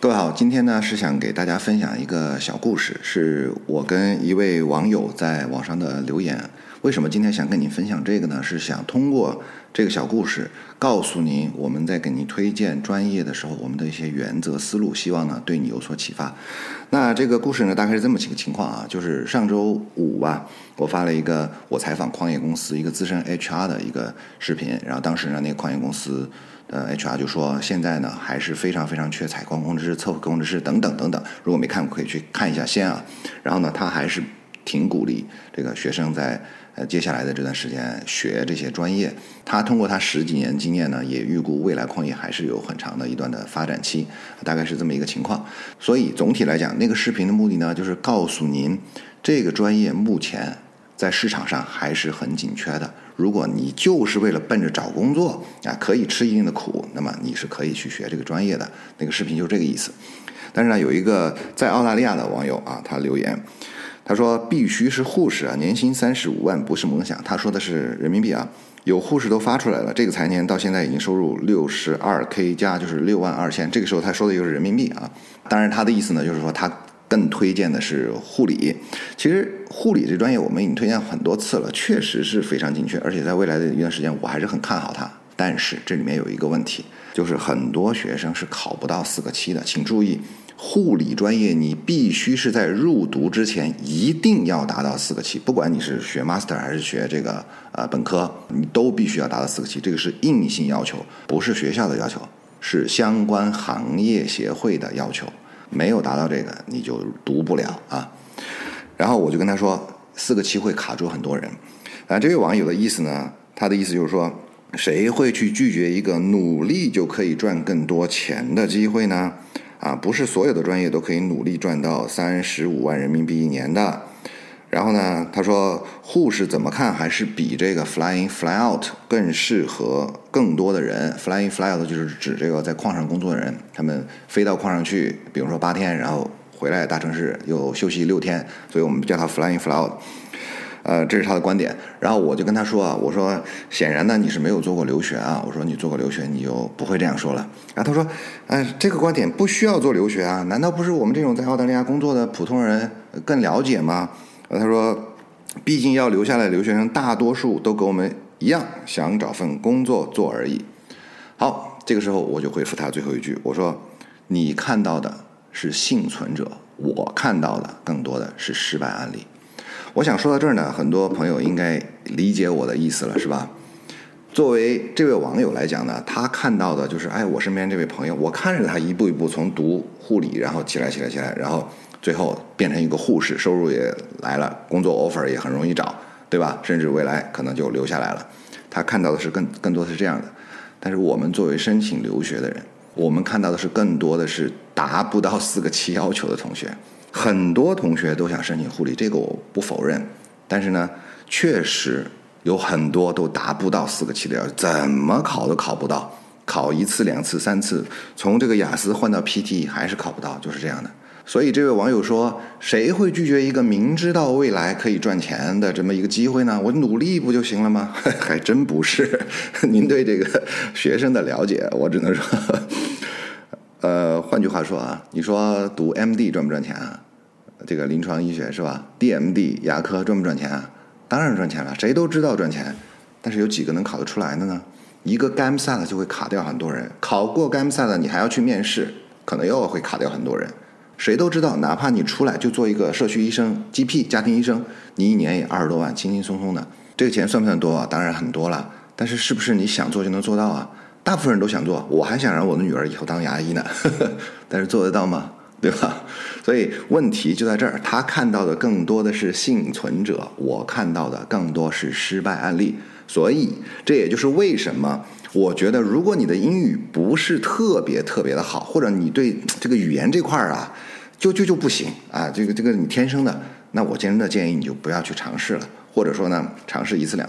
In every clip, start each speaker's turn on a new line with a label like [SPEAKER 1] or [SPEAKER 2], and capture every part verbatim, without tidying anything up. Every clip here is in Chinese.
[SPEAKER 1] 各位好，今天呢是想给大家分享一个小故事，是我跟一位网友在网上的留言。为什么今天想跟您分享这个呢？是想通过这个小故事告诉您，我们在给您推荐专业的时候，我们的一些原则思路，希望呢对你有所启发。那这个故事呢，大概是这么几个情况啊，就是上周五吧，我发了一个我采访矿业公司一个资深 H R 的一个视频，然后当时呢，那个矿业公司呃 H R 就说，现在呢还是非常非常缺采矿工程师、测绘工程师等等等等。如果没看过，可以去看一下先啊。然后呢，他还是挺鼓励这个学生在呃接下来的这段时间学这些专业。他通过他十几年经验呢，也预估未来矿业还是有很长的一段的发展期，大概是这么一个情况。所以总体来讲，那个视频的目的呢，就是告诉您这个专业目前在市场上还是很紧缺的。如果你就是为了奔着找工作啊，可以吃一定的苦，那么你是可以去学这个专业的。那个视频就这个意思。但是呢，有一个在澳大利亚的网友啊，他留言，他说必须是护士啊，年薪三十五万不是梦想。他说的是人民币啊，有护士都发出来了，这个财年到现在已经收入六十二 K 加，就是六万二千。这个时候他说的又是人民币啊。当然他的意思呢，就是说他更推荐的是护理。其实护理这专业我们已经推荐很多次了，确实是非常紧缺，而且在未来的一段时间我还是很看好它。但是这里面有一个问题，就是很多学生是考不到四个七的。请注意，护理专业你必须是在入读之前一定要达到四个七，不管你是学 master 还是学这个呃本科，你都必须要达到四个七，这个是硬性要求，不是学校的要求，是相关行业协会的要求。没有达到这个你就读不了啊。然后我就跟他说，四个七会卡住很多人啊。这位网友的意思呢，他的意思就是说，谁会去拒绝一个努力就可以赚更多钱的机会呢？啊，不是所有的专业都可以努力赚到三十五万人民币一年的。然后呢，他说护士怎么看还是比这个 fly in fly out 更适合更多的人。 fly in fly out 就是指这个在矿上工作的人，他们飞到矿上去，比如说八天，然后回来大城市又休息六天，所以我们叫他 fly in fly out。呃，这是他的观点。然后我就跟他说啊，我说显然呢你是没有做过留学啊，我说你做过留学你就不会这样说了。然后他说，哎、呃，这个观点不需要做留学啊，难道不是我们这种在澳大利亚工作的普通人更了解吗？他说，毕竟要留下来的留学生大多数都跟我们一样想找份工作做而已。好，这个时候我就回复他最后一句，我说你看到的是幸存者，我看到的更多的是失败案例。我想说到这儿呢，很多朋友应该理解我的意思了，是吧？作为这位网友来讲呢，他看到的就是哎，我身边这位朋友，我看着他一步一步从读护理然后起来起来起来，然后最后变成一个护士，收入也来了，工作 offer 也很容易找，对吧？甚至未来可能就留下来了。他看到的是更更多的是这样的。但是我们作为申请留学的人，我们看到的是更多的是达不到四个七要求的同学。很多同学都想申请护理，这个我不否认，但是呢，确实有很多都达不到四个七的要求，怎么考都考不到，考一次两次三次，从这个雅思换到 P T 还是考不到，就是这样的。所以这位网友说，谁会拒绝一个明知道未来可以赚钱的这么一个机会呢？我努力不就行了吗？还真不是。您对这个学生的了解，我只能说呃，换句话说啊，你说读 M D 赚不赚钱啊？这个临床医学是吧 ？D M D 牙科赚不赚钱啊？当然赚钱了，谁都知道赚钱，但是有几个能考得出来的呢？一个 GAMSAT 就会卡掉很多人，考过 GAMSAT 你还要去面试，可能又会卡掉很多人。谁都知道，哪怕你出来就做一个社区医生 G P 家庭医生，你一年也二十多万，轻轻松松的，这个钱算不算多啊？当然很多了，但是是不是你想做就能做到啊？大部分人都想做，我还想让我的女儿以后当牙医呢，呵呵，但是做得到吗？对吧？所以问题就在这儿，他看到的更多的是幸存者，我看到的更多是失败案例。所以这也就是为什么我觉得，如果你的英语不是特别特别的好，或者你对这个语言这块啊，就就就不行啊，这个这个你天生的，那我真的建议你就不要去尝试了，或者说呢，尝试一次两次，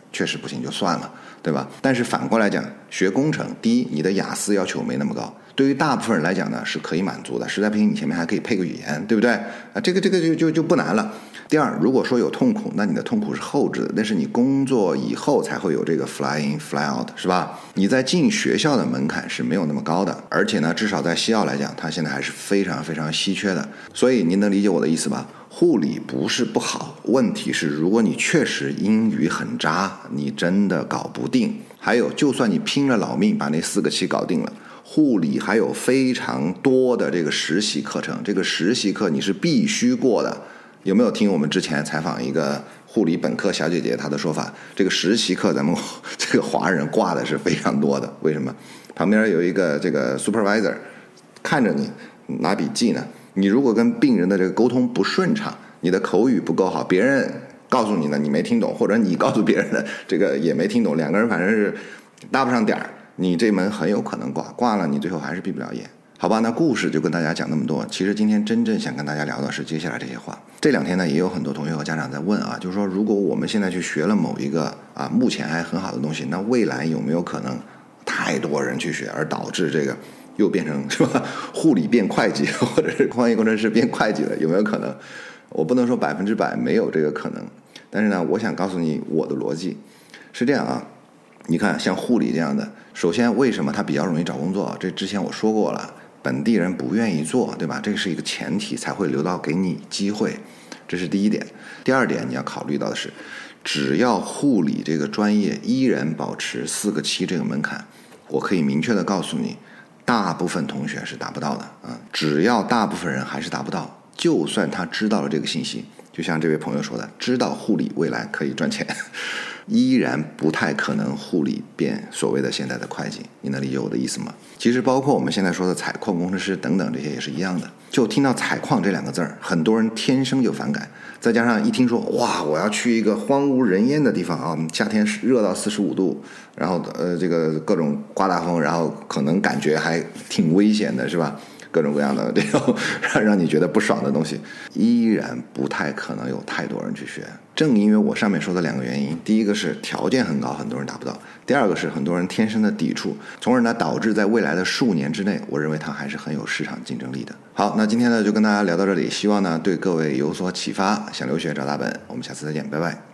[SPEAKER 1] 确实不行就算了，对吧？但是反过来讲，学工程，第一，你的雅思要求没那么高，对于大部分人来讲呢是可以满足的，实在不行你前面还可以配个语言，对不对？啊，这个这个就就就不难了。第二，如果说有痛苦，那你的痛苦是后置的，那是你工作以后才会有这个 fly in fly out， 是吧？你在进学校的门槛是没有那么高的，而且呢，至少在西澳来讲，它现在还是非常非常稀缺的。所以您能理解我的意思吧？护理不是不好，问题是如果你确实英语很渣，你真的搞不定。还有，就算你拼了老命把那四个期搞定了，护理还有非常多的这个实习课程，这个实习课你是必须过的。有没有听我们之前采访一个护理本科小姐姐，她的说法，这个实习课咱们这个华人挂的是非常多的。为什么？旁边有一个这个 supervisor 看着你拿笔记呢，你如果跟病人的这个沟通不顺畅，你的口语不够好，别人告诉你呢你没听懂，或者你告诉别人的这个也没听懂，两个人反正是搭不上点儿，你这门很有可能挂，挂了你最后还是毕不了业。好吧，那故事就跟大家讲那么多。其实今天真正想跟大家聊的是接下来这些话。这两天呢，也有很多同学和家长在问啊，就是说，如果我们现在去学了某一个啊目前还很好的东西，那未来有没有可能太多人去学，而导致这个又变成是吧，护理变会计，或者是矿业工程师变会计了？有没有可能？我不能说百分之百没有这个可能，但是呢，我想告诉你我的逻辑是这样啊。你看，像护理这样的，首先为什么它比较容易找工作？这之前我说过了。本地人不愿意做，对吧？这个是一个前提，才会留到给你机会，这是第一点。第二点你要考虑到的是，只要护理这个专业依然保持四个七这个门槛，我可以明确的告诉你，大部分同学是达不到的啊。只要大部分人还是达不到，就算他知道了这个信息，就像这位朋友说的，知道护理未来可以赚钱，依然不太可能护理变所谓的现在的会计。你能理解我的意思吗？其实包括我们现在说的采矿工程师等等，这些也是一样的。就听到采矿这两个字儿，很多人天生就反感，再加上一听说哇，我要去一个荒无人烟的地方啊，夏天热到四十五度，然后呃这个各种刮大风，然后可能感觉还挺危险的，是吧？各种各样的这种让你觉得不爽的东西，依然不太可能有太多人去学。正因为我上面说的两个原因，第一个是条件很高，很多人达不到；第二个是很多人天生的抵触，从而呢导致在未来的数年之内，我认为它还是很有市场竞争力的。好，那今天呢就跟大家聊到这里，希望呢对各位有所启发。想留学找大本，我们下次再见，拜拜。